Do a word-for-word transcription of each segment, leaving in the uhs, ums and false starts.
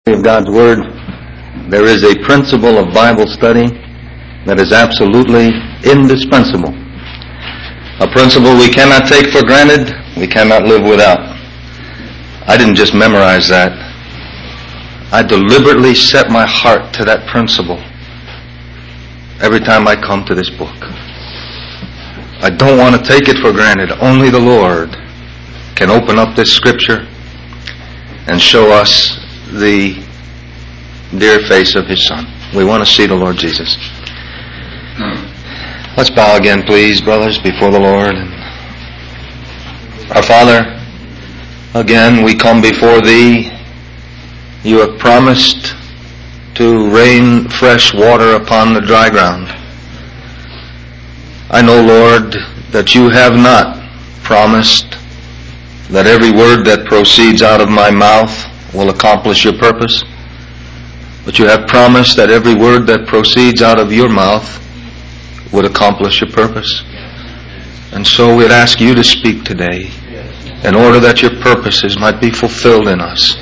Of God's Word, there is a principle of Bible study that is absolutely indispensable. A principle we cannot take for granted, we cannot live without. I didn't just memorize that. I deliberately set my heart to that principle every time I come to this book. I don't want to take it for granted. Only the Lord can open up this Scripture and show us the dear face of His Son. We want to see the Lord Jesus. Let's bow again, please, brothers, before the Lord. Our Father, again we come before Thee. You have promised to rain fresh water upon the dry ground. I know, Lord, that You have not promised that every word that proceeds out of my mouth will accomplish Your purpose. But You have promised that every word that proceeds out of Your mouth would accomplish Your purpose. And so we'd ask You to speak today in order that Your purposes might be fulfilled in us.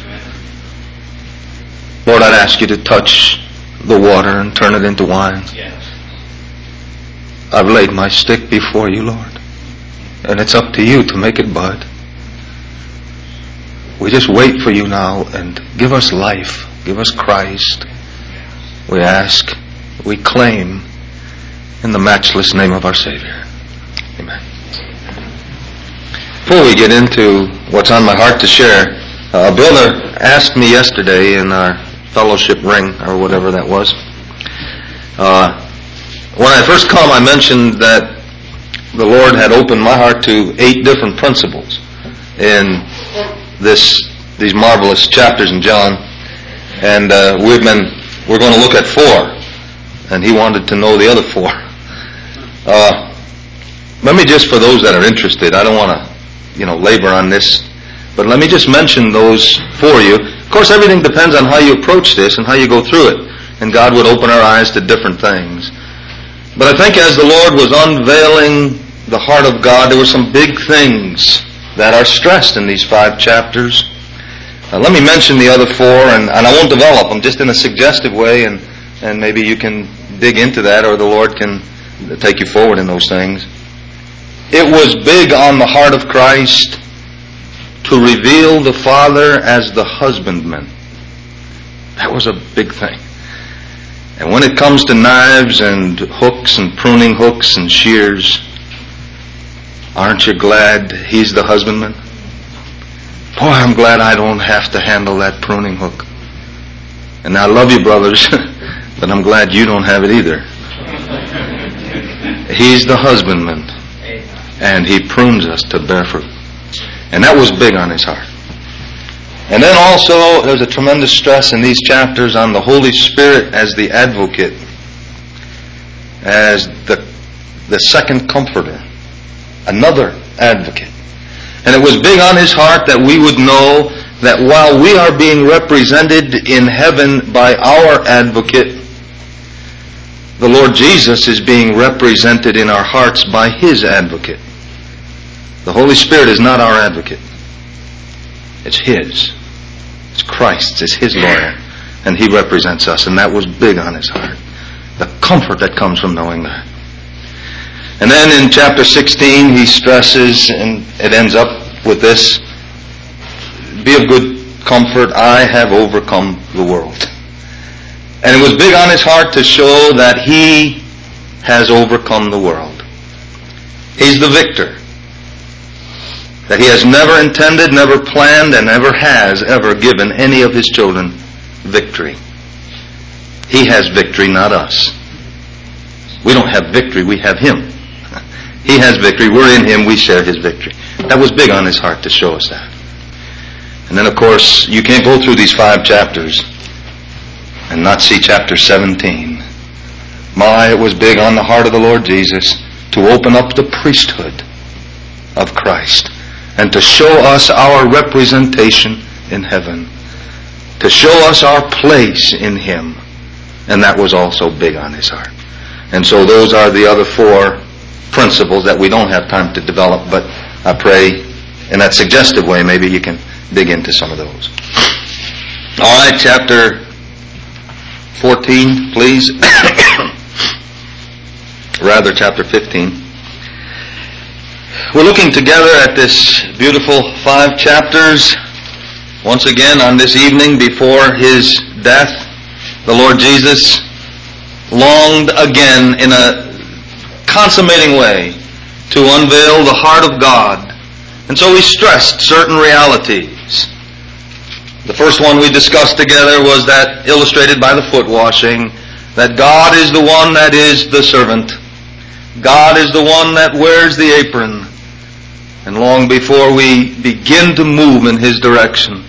Lord, I'd ask You to touch the water and turn it into wine. I've laid my stick before You, Lord, and it's up to You to make it bud. We just wait for You now, and give us life. Give us Christ. We ask, we claim in the matchless name of our Savior. Amen. Before we get into what's on my heart to share, uh, a brother asked me yesterday in our fellowship ring, or whatever that was. Uh, when I first come, I mentioned that the Lord had opened my heart to eight different principles in this these marvelous chapters in John, and uh, we've been we're going to look at four, and he wanted to know the other four. Uh, let me just, for those that are interested, I don't want to, you know, labor on this, but let me just mention those for you. Of course, everything depends on how you approach this and how you go through it, and God would open our eyes to different things. But I think as the Lord was unveiling the heart of God, there were some big things that are stressed in these five chapters. Uh, let me mention the other four, and, and I won't develop them, just in a suggestive way, and, and maybe you can dig into that, or the Lord can take you forward in those things. It was big on the heart of Christ to reveal the Father as the husbandman. That was a big thing. And when it comes to knives and hooks and pruning hooks and shears, aren't you glad He's the husbandman? Boy, I'm glad I don't have to handle that pruning hook. And I love you, brothers, but I'm glad you don't have it either. He's the husbandman, and He prunes us to bear fruit. And that was big on His heart. And then also, there's a tremendous stress in these chapters on the Holy Spirit as the advocate, as the, the second comforter. Another advocate. And it was big on His heart that we would know that while we are being represented in heaven by our advocate, the Lord Jesus is being represented in our hearts by His advocate. The Holy Spirit is not our advocate. It's His. It's Christ's. It's His lawyer. And He represents us. And that was big on His heart. The comfort that comes from knowing that. And then in chapter sixteen, he stresses, and it ends up with this: be of good comfort, I have overcome the world. And it was big on his heart to show that he has overcome the world. He's the victor. That he has never intended, never planned, and never has ever given any of his children victory. He has victory, not us. We don't have victory, we have Him. He has victory. We're in Him. We share His victory. That was big on His heart to show us that. And then, of course, you can't go through these five chapters and not see chapter seventeen. My, it was big on the heart of the Lord Jesus to open up the priesthood of Christ and to show us our representation in heaven, to show us our place in Him. And that was also big on His heart. And so those are the other four principles that we don't have time to develop, but I pray in that suggestive way maybe you can dig into some of those. All right, chapter fourteen, please. Rather, chapter fifteen. We're looking together at this beautiful five chapters. Once again, on this evening before His death, the Lord Jesus longed again in a consummating way to unveil the heart of God. And so He stressed certain realities. The first one we discussed together was that illustrated by the foot washing, that God is the one that is the servant. God is the one that wears the apron. And long before we begin to move in His direction,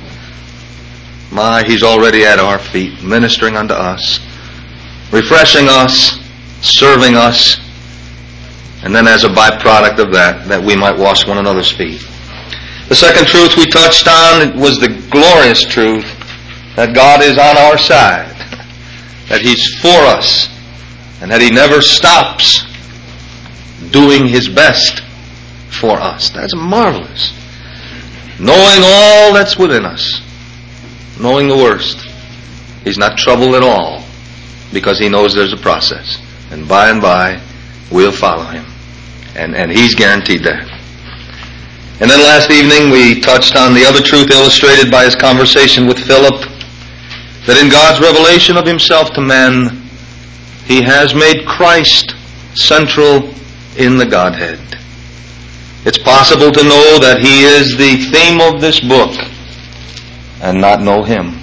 my, He's already at our feet, ministering unto us, refreshing us, serving us, and then as a byproduct of that, that we might wash one another's feet. The second truth we touched on was the glorious truth that God is on our side, that He's for us, and that He never stops doing His best for us. That's marvelous. Knowing all that's within us, knowing the worst, He's not troubled at all because He knows there's a process. And by and by, we'll follow Him. And, and He's guaranteed that. And then last evening we touched on the other truth illustrated by His conversation with Philip, that in God's revelation of Himself to men, He has made Christ central in the Godhead. It's possible to know that He is the theme of this book and not know Him.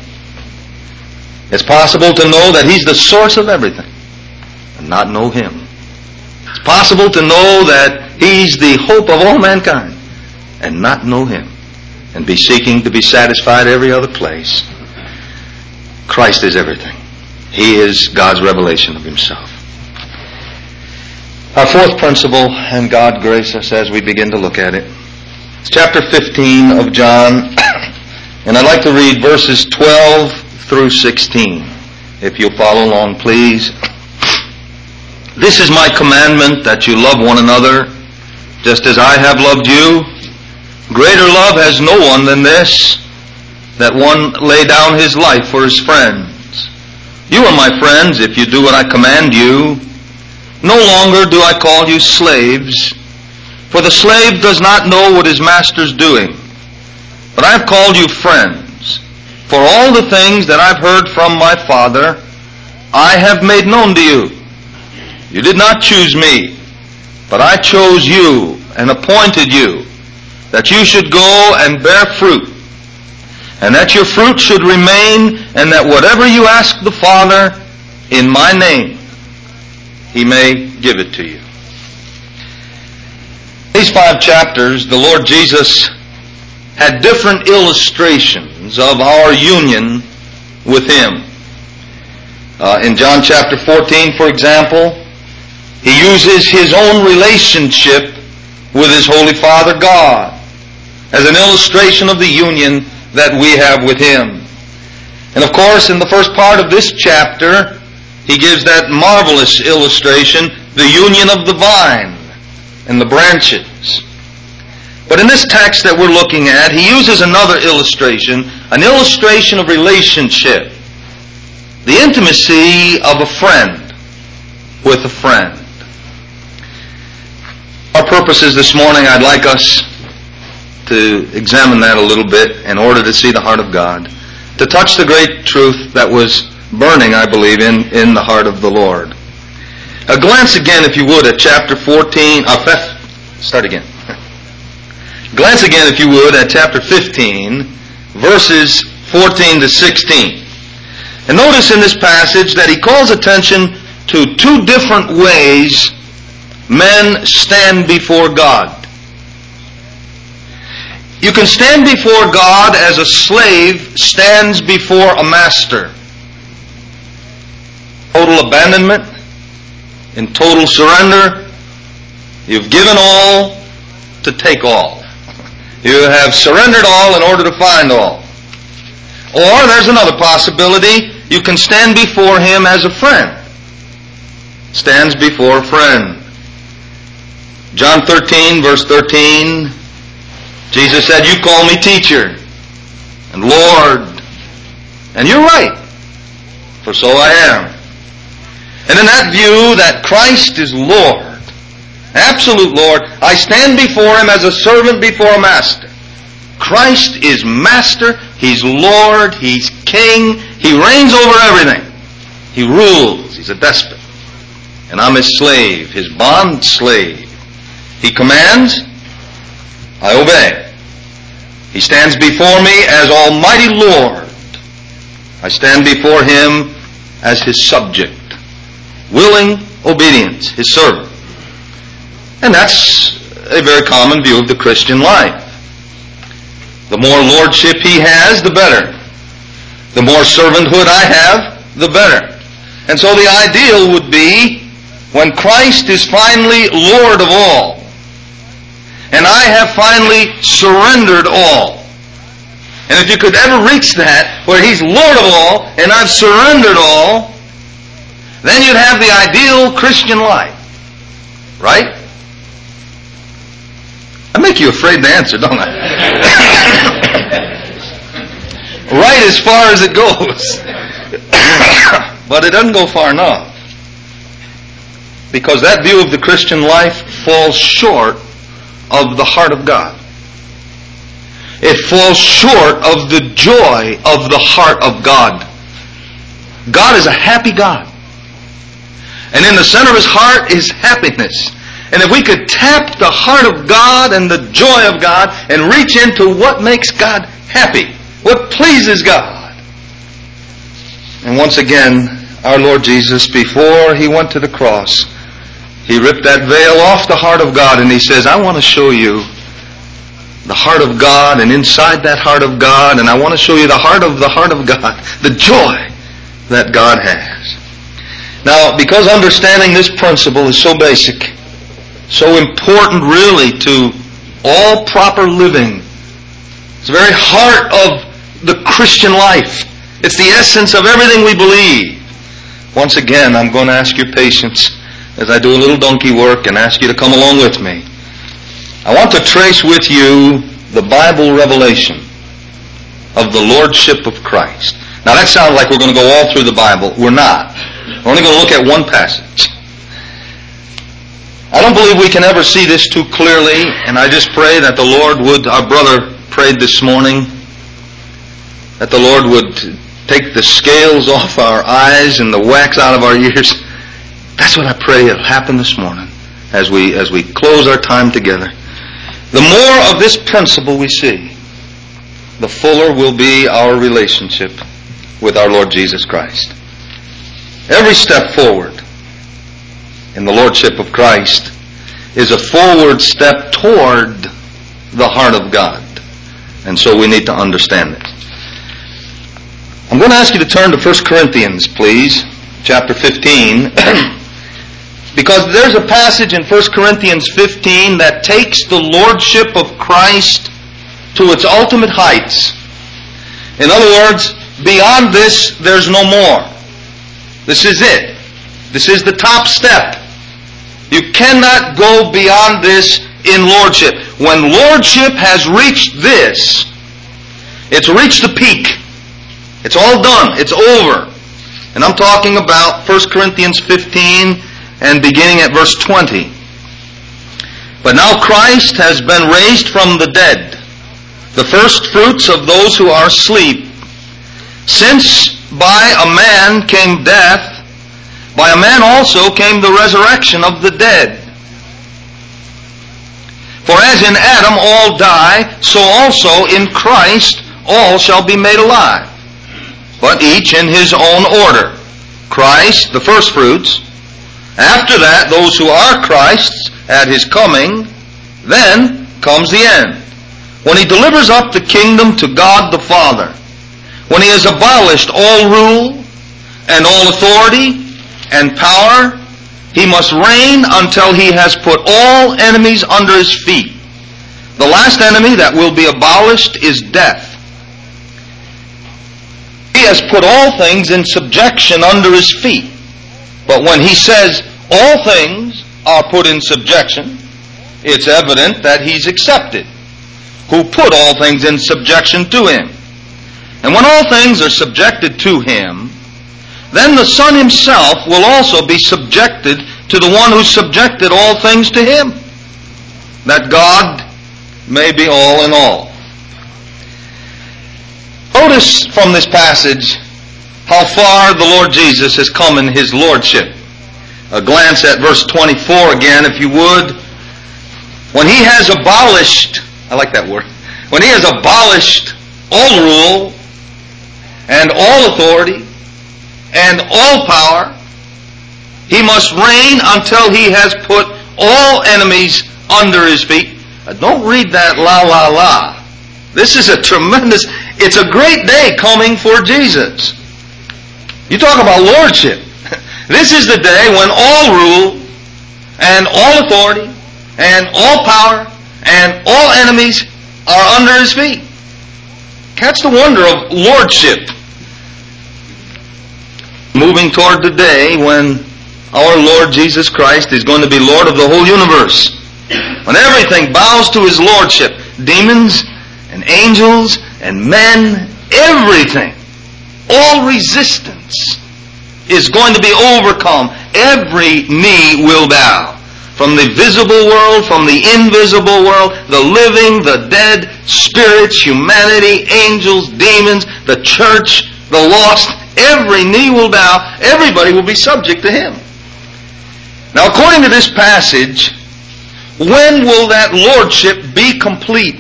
It's possible to know that He's the source of everything and not know Him. It's possible to know that He's the hope of all mankind and not know Him and be seeking to be satisfied every other place. Christ is everything. He is God's revelation of Himself. Our fourth principle, and God grace us as we begin to look at it, it's chapter fifteen of John, and I'd like to read verses twelve through sixteen. If you'll follow along, please. This is my commandment, that you love one another, just as I have loved you. Greater love has no one than this, that one lay down his life for his friends. You are my friends if you do what I command you. No longer do I call you slaves, for the slave does not know what his master's doing. But I have called you friends, for all the things that I've heard from my Father, I have made known to you. You did not choose me, but I chose you and appointed you, that you should go and bear fruit, and that your fruit should remain, and that whatever you ask the Father in my name, He may give it to you. These five chapters, the Lord Jesus had different illustrations of our union with Him. Uh, in John chapter fourteen, for example, He uses His own relationship with His Holy Father God as an illustration of the union that we have with Him. And of course, in the first part of this chapter, He gives that marvelous illustration, the union of the vine and the branches. But in this text that we're looking at, He uses another illustration, an illustration of relationship. The intimacy of a friend with a friend. Our purposes this morning, I'd like us to examine that a little bit in order to see the heart of God, to touch the great truth that was burning, I believe, in, in the heart of the Lord. A glance again, if you would, at chapter fourteen. Uh, start again. Glance again, if you would, at chapter fifteen, verses fourteen to sixteen. And notice in this passage that he calls attention to two different ways men stand before God. You can stand before God as a slave stands before a master. Total abandonment, in total surrender. You've given all to take all. You have surrendered all in order to find all. Or there's another possibility. You can stand before Him as a friend. Stands before a friend. John thirteen, verse thirteen, Jesus said, "You call me teacher and Lord, And you're right, for so I am. And in that view that Christ is Lord, absolute Lord, I stand before Him as a servant before a master. Christ is Master, He's Lord, He's King, He reigns over everything. He rules, He's a despot. And I'm His slave, His bond slave. He commands, I obey. He stands before me as Almighty Lord. I stand before Him as His subject. Willing obedience, His servant. And that's a very common view of the Christian life. The more lordship He has, the better. The more servanthood I have, the better. And so the ideal would be when Christ is finally Lord of all, and I have finally surrendered all. And if you could ever reach that, where He's Lord of all, and I've surrendered all, then you'd have the ideal Christian life. Right? I make you afraid to answer, don't I? Right as far as it goes. But it doesn't go far enough. Because that view of the Christian life falls short of the heart of God. It falls short of the joy of the heart of God. God is a happy God. And in the center of His heart is happiness. And if we could tap the heart of God and the joy of God and reach into what makes God happy, what pleases God. And once again, our Lord Jesus, before He went to the cross, He ripped that veil off the heart of God and He says, I want to show you the heart of God, and inside that heart of God, and I want to show you the heart of the heart of God, the joy that God has. Now, because understanding this principle is so basic, so important really to all proper living, it's the very heart of the Christian life. It's the essence of everything we believe. Once again, I'm going to ask your patience as I do a little donkey work and ask you to come along with me. I want to trace with you the Bible revelation of the Lordship of Christ. Now that sounds like we're going to go all through the Bible. We're not. We're only going to look at one passage. I don't believe we can ever see this too clearly, and I just pray that the Lord would, our brother prayed this morning, that the Lord would take the scales off our eyes and the wax out of our ears. That's what I pray will happen this morning as we as we close our time together. The more of this principle we see, the fuller will be our relationship with our Lord Jesus Christ. Every step forward in the Lordship of Christ is a forward step toward the heart of God. And so we need to understand it. I'm going to ask you to turn to First Corinthians, please, chapter fifteen. Because there's a passage in First Corinthians fifteen that takes the Lordship of Christ to its ultimate heights. In other words, beyond this, there's no more. This is it. This is the top step. You cannot go beyond this in Lordship. When Lordship has reached this, it's reached the peak. It's all done. It's over. And I'm talking about First Corinthians fifteen and beginning at verse twenty. But now Christ has been raised from the dead, the first fruits of those who are asleep. Since by a man came death, by a man also came the resurrection of the dead. For as in Adam all die, so also in Christ all shall be made alive, but each in his own order. Christ, the first fruits. After that, those who are Christ's at His coming. Then comes the end, when He delivers up the kingdom to God the Father, when He has abolished all rule and all authority and power. He must reign until He has put all enemies under His feet. The last enemy that will be abolished is death. He has put all things in subjection under His feet. But when He says all things are put in subjection, it's evident that He's accepted, who put all things in subjection to Him. And when all things are subjected to him, then the Son himself will also be subjected to the one who subjected all things to him, that God may be all in all. Notice from this passage how far the Lord Jesus has come in his lordship. A glance at verse twenty-four again, if you would. When he has abolished, I like that word, when he has abolished all rule and all authority and all power, he must reign until he has put all enemies under his feet. Now, don't read that la la la. This is a tremendous, it's a great day coming for Jesus. You talk about lordship. This is the day when all rule and all authority and all power and all enemies are under his feet. Catch the wonder of lordship. Moving toward the day when our Lord Jesus Christ is going to be Lord of the whole universe. When everything bows to his lordship. Demons and angels and men, everything. All resistance is going to be overcome. Every knee will bow. From the visible world, from the invisible world, the living, the dead, spirits, humanity, angels, demons, the church, the lost, every knee will bow. Everybody will be subject to him. Now, according to this passage, when will that lordship be complete?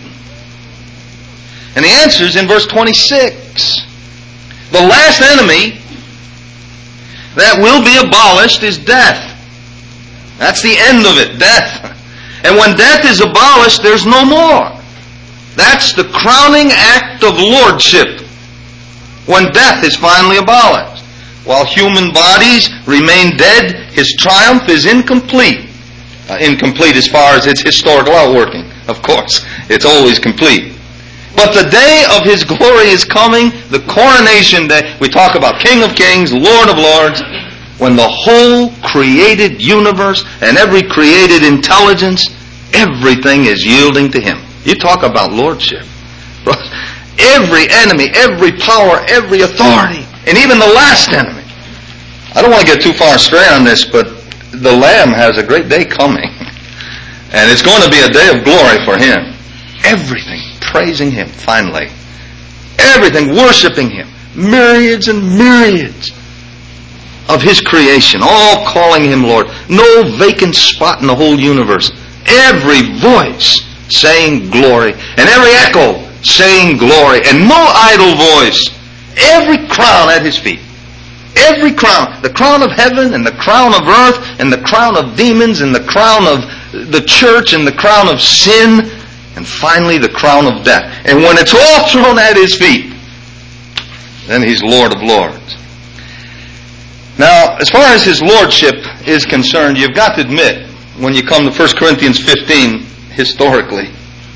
And the answer is in verse twenty-six. The last enemy that will be abolished is death. That's the end of it, death. And when death is abolished, there's no more. That's the crowning act of lordship, when death is finally abolished. While human bodies remain dead, his triumph is incomplete. Uh, incomplete as far as its historical outworking, of course. It's always complete. But the day of his glory is coming, the coronation day. We talk about King of Kings, Lord of Lords, when the whole created universe and every created intelligence, everything is yielding to him. You talk about lordship. Every enemy, every power, every authority, and even the last enemy. I don't want to get too far astray on this, but the Lamb has a great day coming. And it's going to be a day of glory for him. Everything praising him, finally. Everything worshiping him. Myriads and myriads of his creation, all calling him Lord. No vacant spot in the whole universe. Every voice saying glory, and every echo saying glory, and no idle voice. Every crown at his feet. Every crown. The crown of heaven, and the crown of earth, and the crown of demons, and the crown of the church, and the crown of sin, and finally the crown of death. And when it's all thrown at his feet, then he's Lord of Lords. Now, as far as his lordship is concerned, you've got to admit, when you come to First Corinthians fifteen, historically,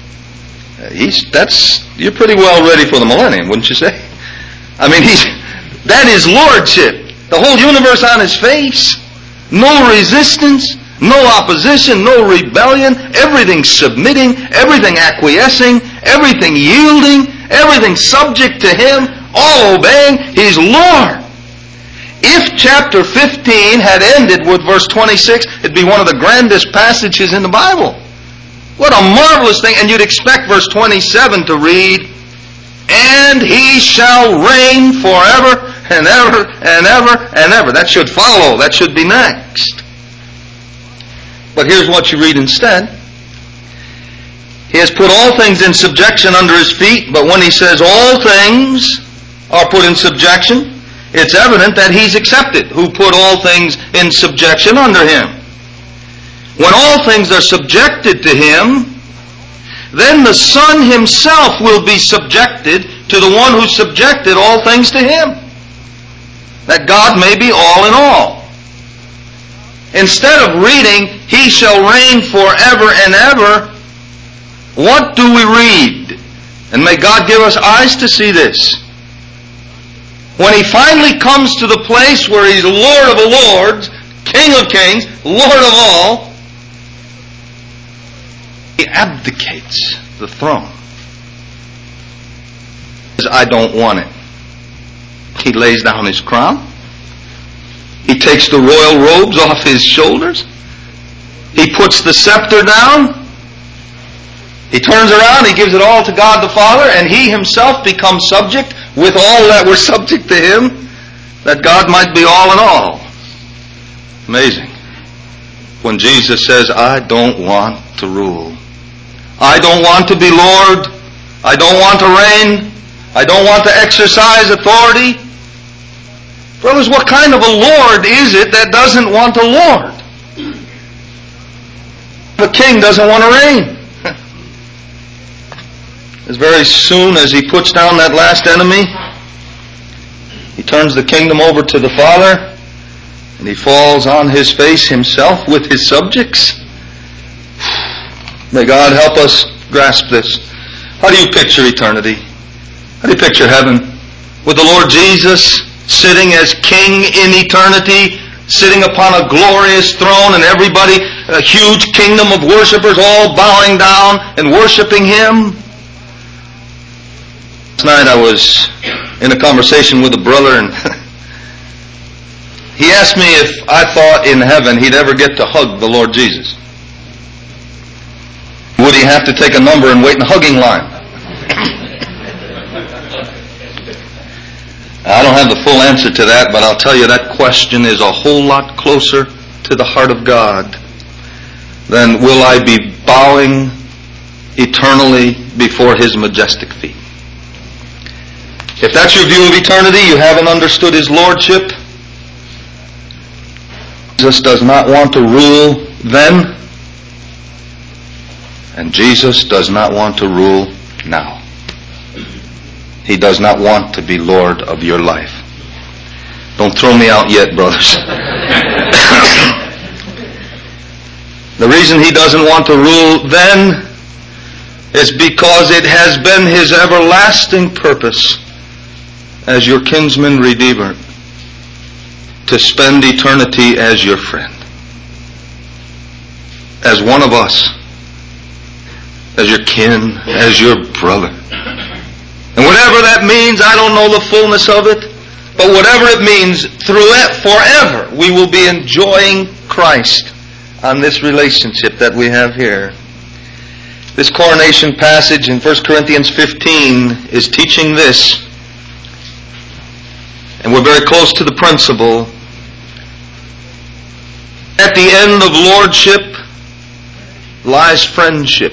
he's that's you're pretty well ready for the millennium, wouldn't you say? I mean, he's that is lordship. The whole universe on his face, no resistance, no opposition, no rebellion, everything submitting, everything acquiescing, everything yielding, everything subject to him, all obeying. He's Lord. If chapter fifteen had ended with verse twenty-six, it'd be one of the grandest passages in the Bible. What a marvelous thing. And you'd expect verse twenty-seven to read, and he shall reign forever and ever and ever and ever. That should follow. That should be next. But here's what you read instead. He has put all things in subjection under his feet, but when he says all things are put in subjection, it's evident that he's accepted, who put all things in subjection under him. When all things are subjected to him, then the Son himself will be subjected to the one who subjected all things to him, that God may be all in all. Instead of reading, he shall reign forever and ever, what do we read? And may God give us eyes to see this. When he finally comes to the place where he's Lord of the Lords, King of Kings, Lord of all, he abdicates the throne. He says, I don't want it. He lays down his crown. He takes the royal robes off his shoulders. He puts the scepter down. He turns around, he gives it all to God the Father, and he himself becomes subject with all that were subject to him, that God might be all in all. Amazing. When Jesus says, I don't want to rule. I don't want to be Lord. I don't want to reign. I don't want to exercise authority. Brothers, what kind of a Lord is it that doesn't want a Lord? The king doesn't want to reign. As very soon as he puts down that last enemy, he turns the kingdom over to the Father, and he falls on his face himself with his subjects. May God help us grasp this. How do you picture eternity? How do you picture heaven? With the Lord Jesus sitting as king in eternity, sitting upon a glorious throne, and everybody, a huge kingdom of worshipers all bowing down and worshiping him. Last night I was in a conversation with a brother, and he asked me if I thought in heaven he'd ever get to hug the Lord Jesus. Would he have to take a number and wait in a hugging line? I don't have the full answer to that, but I'll tell you that question is a whole lot closer to the heart of God than will I be bowing eternally before his majestic feet. If that's your view of eternity, you haven't understood his lordship. Jesus does not want to rule then, and Jesus does not want to rule now. He does not want to be Lord of your life. Don't throw me out yet, brothers. The reason he doesn't want to rule then is because it has been his everlasting purpose as your kinsman redeemer to spend eternity as your friend, as one of us, as your kin, as your brother. And whatever that means, I don't know the fullness of it, but whatever it means, through it, forever, we will be enjoying Christ on this relationship that we have here. This coronation passage in First Corinthians fifteen is teaching this, and we're very close to the principle. At the end of lordship lies friendship.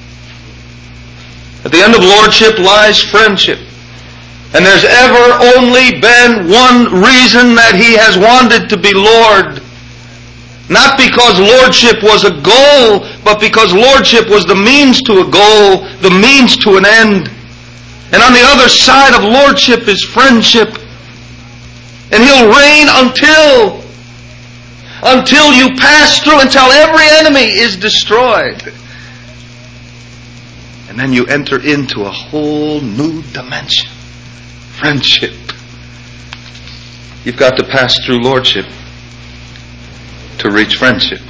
At the end of lordship lies friendship. And there's ever only been one reason that he has wanted to be Lord. Not because lordship was a goal, but because lordship was the means to a goal, the means to an end. And on the other side of lordship is friendship. And he'll reign until, until you pass through, until every enemy is destroyed. And then you enter into a whole new dimension. Friendship. You've got to pass through lordship to reach friendship.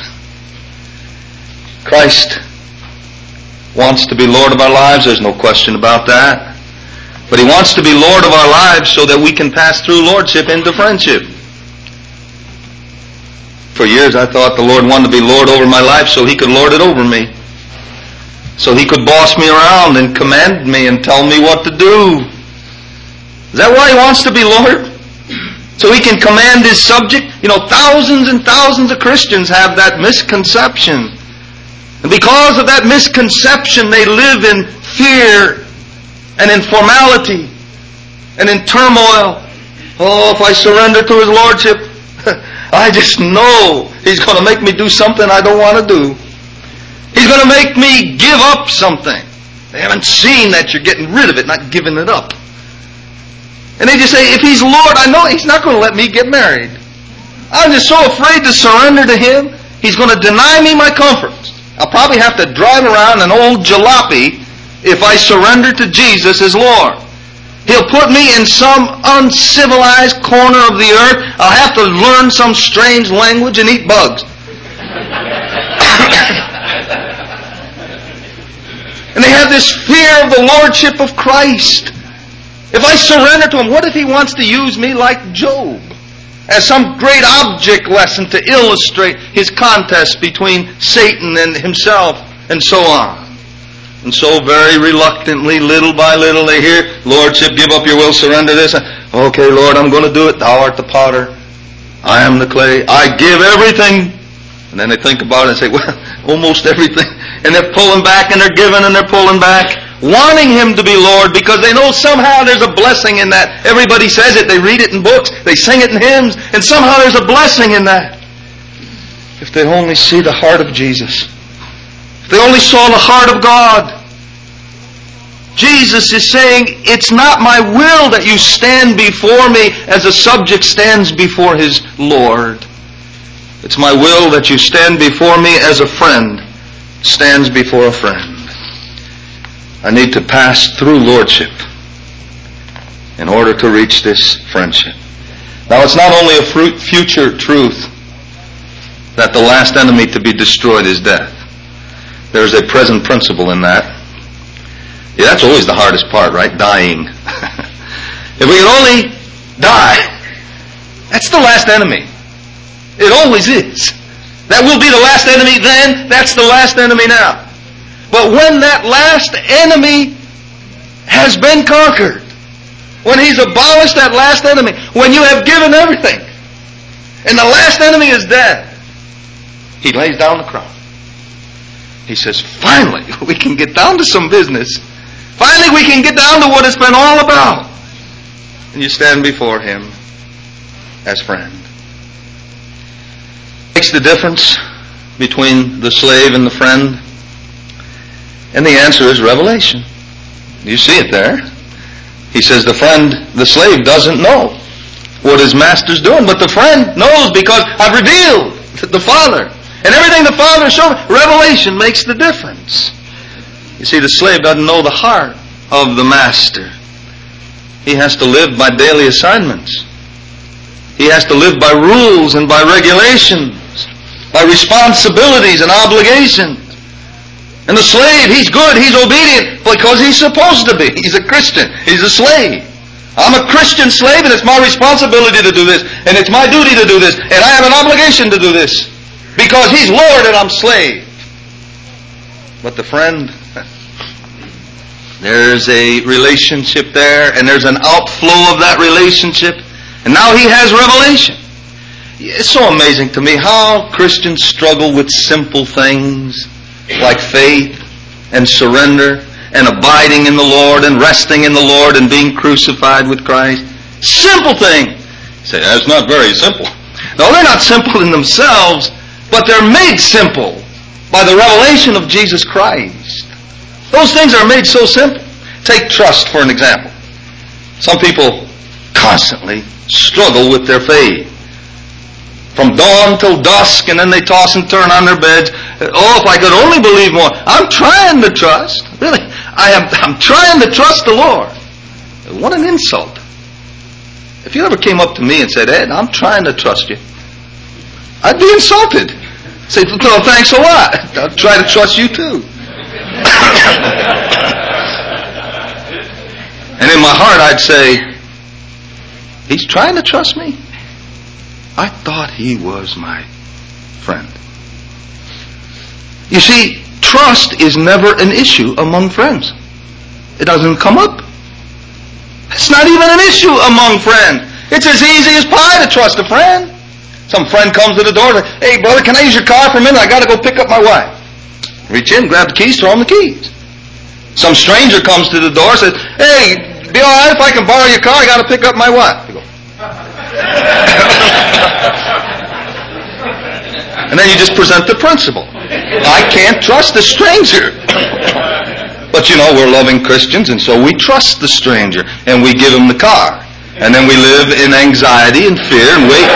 Christ wants to be Lord of our lives, there's no question about that. But he wants to be Lord of our lives so that we can pass through lordship into friendship. For years I thought the Lord wanted to be Lord over my life so he could lord it over me. So he could boss me around and command me and tell me what to do. Is that why he wants to be Lord? So he can command his subject? You know, thousands and thousands of Christians have that misconception. And because of that misconception, they live in fear and in formality and in turmoil. Oh, if I surrender to his lordship, I just know he's going to make me do something I don't want to do. He's going to make me give up something. They haven't seen that you're getting rid of it, not giving it up. And they just say, if he's Lord, I know he's not going to let me get married. I'm just so afraid to surrender to him. He's going to deny me my comforts. I'll probably have to drive around an old jalopy if I surrender to Jesus as Lord. He'll put me in some uncivilized corner of the earth. I'll have to learn some strange language and eat bugs. And they have this fear of the lordship of Christ. If I surrender to Him, what if He wants to use me like Job? As some great object lesson to illustrate his contest between Satan and himself, and so on. And so very reluctantly, little by little, they hear, Lordship, give up your will, surrender this. Okay, Lord, I'm going to do it. Thou art the potter. I am the clay. I give everything. And then they think about it and say, well, almost everything. And they're pulling back and they're giving and they're pulling back, wanting Him to be Lord because they know somehow there's a blessing in that. Everybody says it. They read it in books. They sing it in hymns. And somehow there's a blessing in that. If they only see the heart of Jesus. If they only saw the heart of God. Jesus is saying, it's not my will that you stand before me as a subject stands before his Lord. It's my will that you stand before me as a friend stands before a friend. I need to pass through Lordship in order to reach this friendship. Now, it's not only a fruit, future truth that the last enemy to be destroyed is death. There's a present principle in that. Yeah, that's always the hardest part, right? Dying. If we can only die, that's the last enemy. It always is. That will be the last enemy then, that's the last enemy now. But when that last enemy has been conquered, when He's abolished that last enemy, when you have given everything, and the last enemy is dead, He lays down the crown. He says, finally, we can get down to some business. Finally, we can get down to what it's been all about. And you stand before Him as friend. Makes the difference between the slave and the friend? And the answer is revelation. You see it there. He says the friend, the slave doesn't know what his master's doing, but the friend knows because I've revealed the Father. And everything the Father showed, revelation makes the difference. You see, the slave doesn't know the heart of the master. He has to live by daily assignments. He has to live by rules and by regulations, by responsibilities and obligations. And the slave, he's good, he's obedient because he's supposed to be. He's a Christian. He's a slave. I'm a Christian slave and it's my responsibility to do this. And it's my duty to do this. And I have an obligation to do this. Because he's Lord and I'm slave. But the friend, there's a relationship there and there's an outflow of that relationship. And now he has revelation. It's so amazing to me how Christians struggle with simple things like faith and surrender and abiding in the Lord and resting in the Lord and being crucified with Christ. Simple thing. You say, that's not very simple. No, they're not simple in themselves, but they're made simple by the revelation of Jesus Christ. Those things are made so simple. Take trust for an example. Some people constantly struggle with their faith. From dawn till dusk, and then they toss and turn on their beds. Oh, if I could only believe more. I'm trying to trust. Really, I am, I'm trying to trust the Lord. What an insult. If you ever came up to me and said, Ed, I'm trying to trust you, I'd be insulted. Say, no, thanks a lot. I'll try to trust you too. And in my heart I'd say, he's trying to trust me? I thought he was my friend. You see, trust is never an issue among friends. It doesn't come up. It's not even an issue among friends. It's as easy as pie to trust a friend. Some friend comes to the door and says, hey brother, can I use your car for a minute? I got to go pick up my wife. Reach in, grab the keys, throw him the keys. Some stranger comes to the door and says, hey, be alright if I can borrow your car? I got to pick up my wife. You go, and then you just present the principle. I can't trust a stranger. But you know, we're loving Christians, and so we trust the stranger, and we give him the car. And then we live in anxiety and fear and wait.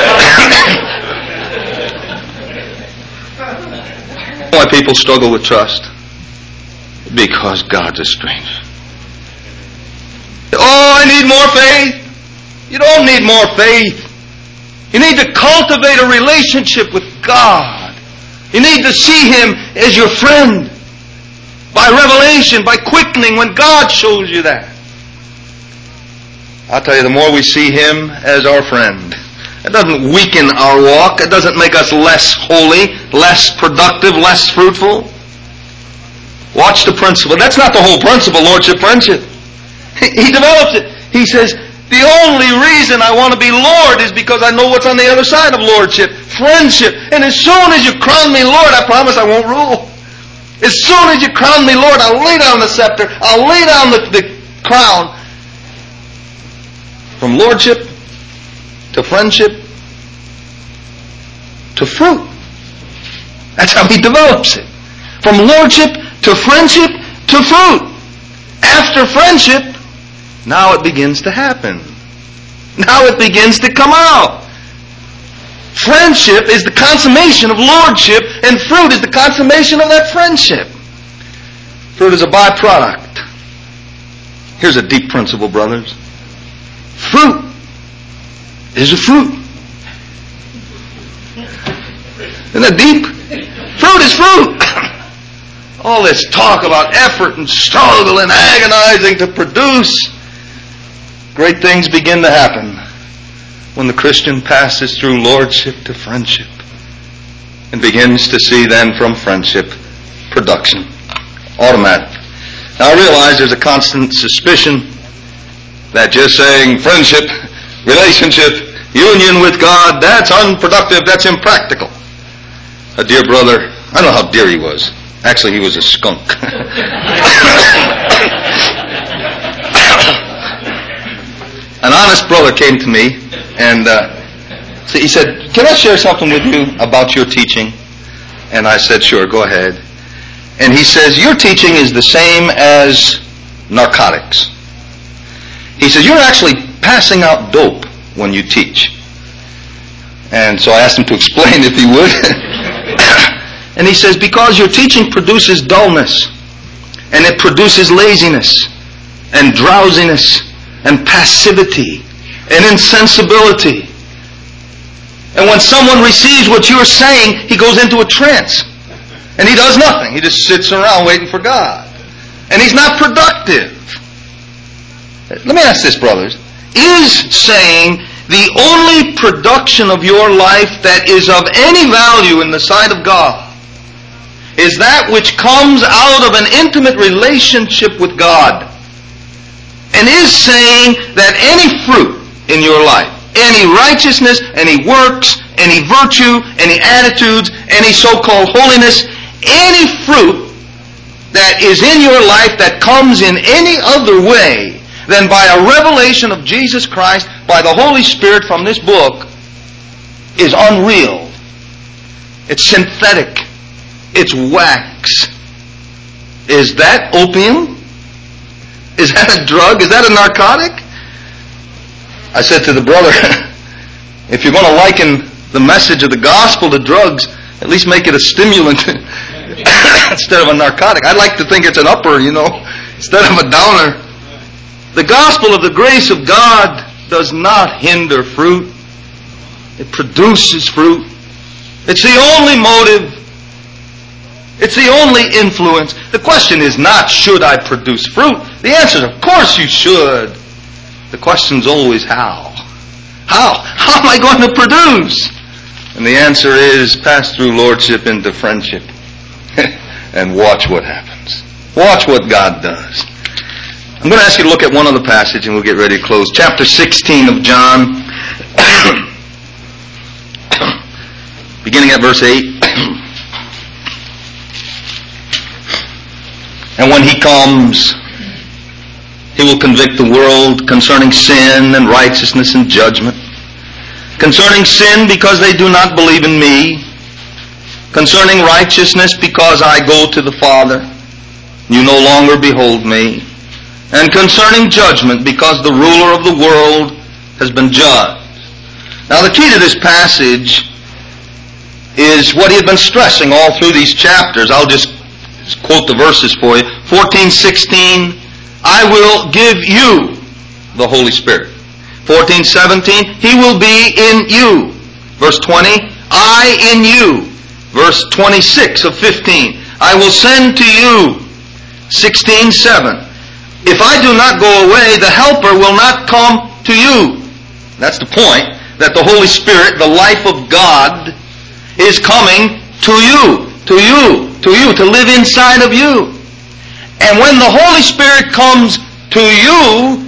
Why people struggle with trust? Because God's a stranger. Oh, I need more faith. You don't need more faith. You need to cultivate a relationship with God. You need to see Him as your friend. By revelation, by quickening, when God shows you that. I'll tell you, the more we see Him as our friend, it doesn't weaken our walk. It doesn't make us less holy, less productive, less fruitful. Watch the principle. That's not the whole principle, Lordship, Friendship. He develops it. He says, the only reason I want to be Lord is because I know what's on the other side of Lordship, Friendship. And as soon as you crown me Lord, I promise I won't rule. As soon as you crown me Lord, I'll lay down the scepter. I'll lay down the, the crown. From Lordship to friendship to fruit. That's how He develops it. From Lordship to friendship to fruit. After friendship, now it begins to happen. Now it begins to come out. Friendship is the consummation of Lordship, and fruit is the consummation of that friendship. Fruit is a byproduct. Here's a deep principle, brothers. Fruit is a fruit. Isn't that deep? Fruit is fruit. All this talk about effort and struggle and agonizing to produce, great things begin to happen when the Christian passes through Lordship to friendship and begins to see then from friendship production. Automatic. Now I realize there's a constant suspicion that just saying friendship, relationship, union with God, that's unproductive, that's impractical. A dear brother, I don't know how dear he was. Actually, he was a skunk. An honest brother came to me and uh, he said, can I share something with you about your teaching? And I said, sure, go ahead. And he says, your teaching is the same as narcotics. He says, you're actually passing out dope when you teach. And so I asked him to explain if he would. And he says, because your teaching produces dullness, and it produces laziness, and drowsiness, and passivity, and insensibility. And when someone receives what you're saying, he goes into a trance. And he does nothing. He just sits around waiting for God. And he's not productive. Let me ask this, brothers. Is saying the only production of your life that is of any value in the sight of God is that which comes out of an intimate relationship with God? And is saying that any fruit in your life, any righteousness, any works, any virtue, any attitudes, any so-called holiness, any fruit that is in your life that comes in any other way than by a revelation of Jesus Christ, by the Holy Spirit from this book, is unreal. It's synthetic. It's wax. Is that opium? Is that a drug? Is that a narcotic? I said to the brother, if you're going to liken the message of the gospel to drugs, at least make it a stimulant instead of a narcotic. I'd like to think it's an upper, you know, instead of a downer. The gospel of the grace of God does not hinder fruit. It produces fruit. It's the only motive. It's the only influence. The question is not, should I produce fruit? The answer is, of course you should. The question is always, how? How? How am I going to produce? And the answer is, pass through lordship into friendship. And watch what happens. Watch what God does. I'm going to ask you to look at one other passage and we'll get ready to close. Chapter sixteen of John. Beginning at verse eight. And when He comes, He will convict the world concerning sin and righteousness and judgment. Concerning sin, because they do not believe in Me. Concerning righteousness, because I go to the Father. You no longer behold Me. And concerning judgment, because the ruler of the world has been judged. Now the key to this passage is what He had been stressing all through these chapters. I'll just quote the verses for you. fourteen sixteen, I will give you the Holy Spirit. fourteen seventeen, He will be in you. Verse twenty, I in you. Verse twenty-six of fifteen, I will send to you. sixteen seven, if I do not go away, the Helper will not come to you. That's the point, that the Holy Spirit, the life of God, is coming to you, to you, to you, to live inside of you. And when the Holy Spirit comes to you,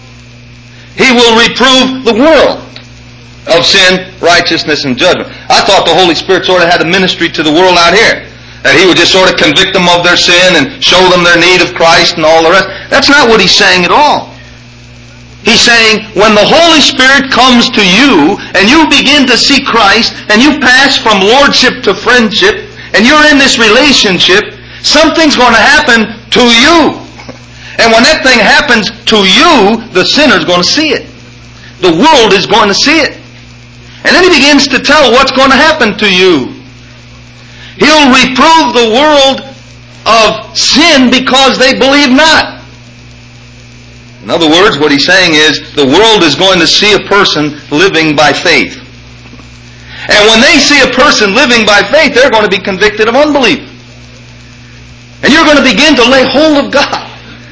He will reprove the world of sin, righteousness, and judgment. I thought the Holy Spirit sort of had a ministry to the world out here, that He would just sort of convict them of their sin and show them their need of Christ and all the rest. That's not what He's saying at all. He's saying, when the Holy Spirit comes to you and you begin to see Christ and you pass from lordship to friendship and you're in this relationship, something's going to happen to you. And when that thing happens to you, the sinner's going to see it. The world is going to see it. And then He begins to tell what's going to happen to you. He'll reprove the world of sin because they believe not. In other words, what He's saying is, the world is going to see a person living by faith. And when they see a person living by faith, they're going to be convicted of unbelief. And you're going to begin to lay hold of God.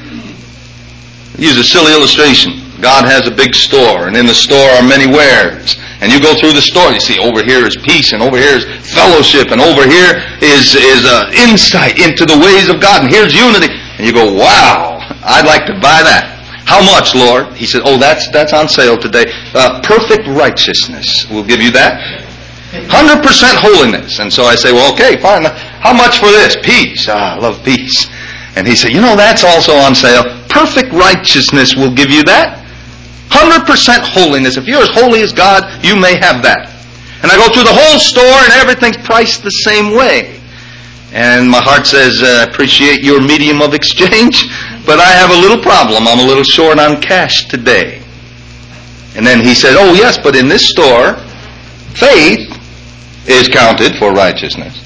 Use a silly illustration. God has a big store, and in the store are many wares. And you go through the store, you see over here is peace, and over here is fellowship, and over here is, is uh, insight into the ways of God, and here's unity. And you go, wow, I'd like to buy that. How much, Lord? He said, oh, that's that's on sale today. Uh, perfect righteousness. We'll give you that. one hundred percent holiness. And so I say, well, okay, fine. How much for this? Peace. Ah, I love peace. And he said, you know, that's also on sale. Perfect righteousness will give you that. one hundred percent holiness. If you're as holy as God, you may have that. And I go through the whole store and everything's priced the same way. And my heart says, uh, appreciate your medium of exchange, but I have a little problem. I'm a little short on cash today. And then he said, oh yes, but in this store, faith is counted for righteousness.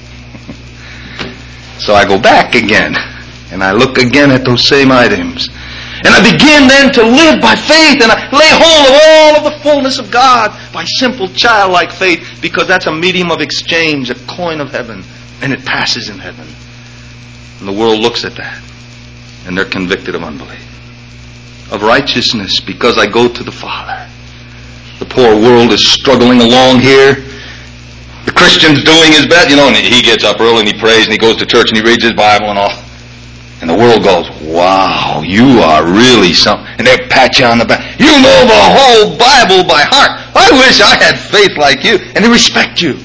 So I go back again, and I look again at those same items. And I begin then to live by faith, and I lay hold of all of the fullness of God by simple childlike faith, because that's a medium of exchange, a coin of heaven, and it passes in heaven. And the world looks at that, and they're convicted of unbelief. Of righteousness, because I go to the Father. The poor world is struggling along here. The Christian's doing his best, you know, and he gets up early and he prays and he goes to church and he reads his Bible and all. And the world goes, wow, you are really something. And they pat you on the back. You know the whole Bible by heart. I wish I had faith like you. And they respect you.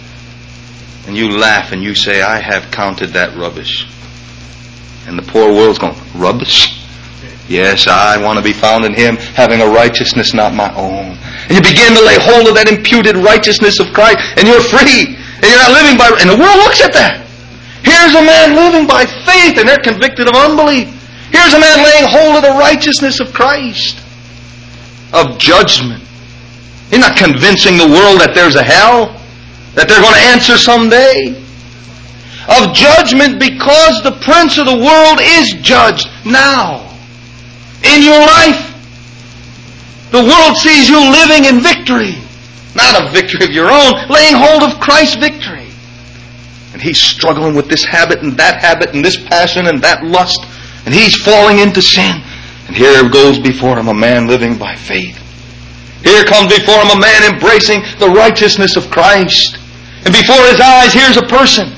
And you laugh and you say, I have counted that rubbish. And the poor world's going, rubbish? Yes, I want to be found in Him, having a righteousness not my own. And you begin to lay hold of that imputed righteousness of Christ, and you're free. And you're not living by... And the world looks at that. Here's a man living by faith, and they're convicted of unbelief. Here's a man laying hold of the righteousness of Christ, of judgment. He's not convincing the world that there's a hell, that they're going to answer someday. Of judgment, because the prince of the world is judged now. In your life, the world sees you living in victory. Not a victory of your own, laying hold of Christ's victory. And he's struggling with this habit and that habit and this passion and that lust. And he's falling into sin. And here goes before him a man living by faith. Here comes before him a man embracing the righteousness of Christ. And before his eyes, here's a person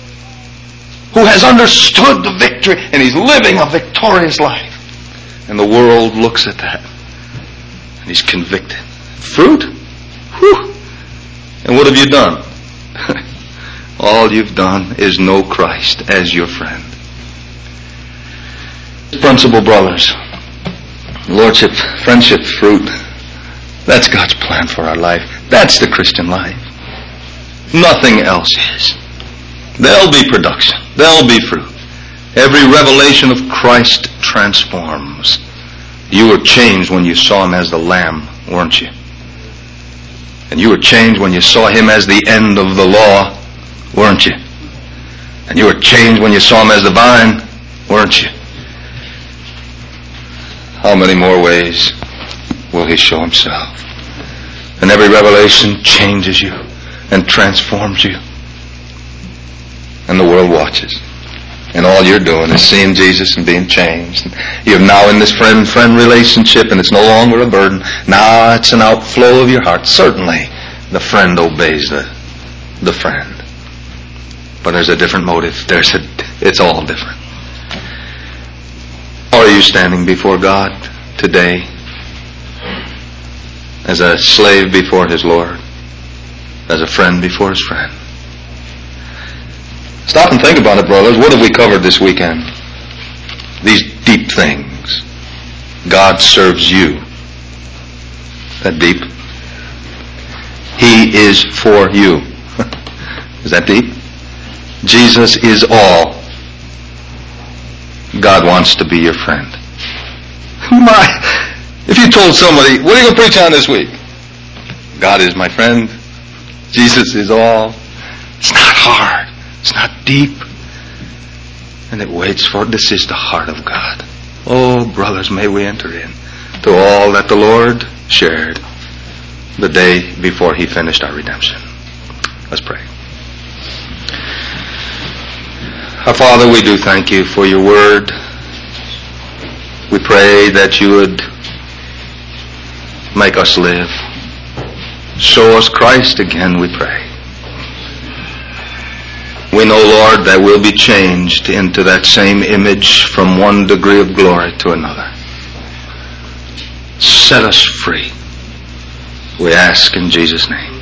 who has understood the victory. And he's living a victorious life. And the world looks at that. And he's convicted. Fruit? Whew. And what have you done? All you've done is know Christ as your friend. Principal brothers, lordship, friendship, fruit, that's God's plan for our life. That's the Christian life. Nothing else is. There'll be production. There'll be fruit. Every revelation of Christ transforms. You were changed when you saw Him as the Lamb, weren't you? And you were changed when you saw Him as the end of the law, weren't you? And you were changed when you saw Him as the vine, weren't you? How many more ways will He show Himself? And every revelation changes you and transforms you. And the world watches. And all you're doing is seeing Jesus and being changed. You're now in this friend-friend relationship, and it's no longer a burden. Now it's an outflow of your heart. Certainly, the friend obeys the, the friend. But there's a different motive. There's a, it's all different. How are you standing before God today? As a slave before his Lord? As a friend before his friend? Stop and think about it, brothers. What have we covered this weekend? These deep things. God serves you. That deep? He is for you. Is that deep? Jesus is all. God wants to be your friend. My, if you told somebody, what are you going to preach on this week? God is my friend. Jesus is all. It's not hard. It's not deep. And it waits for it. This is the heart of God. Oh, brothers, may we enter in to all that the Lord shared the day before he finished our redemption. Let's pray. Our Father, we do thank you for your word. We pray that you would make us live. Show us Christ again, we pray. We know, Lord, that we'll be changed into that same image from one degree of glory to another. Set us free, we ask in Jesus' name.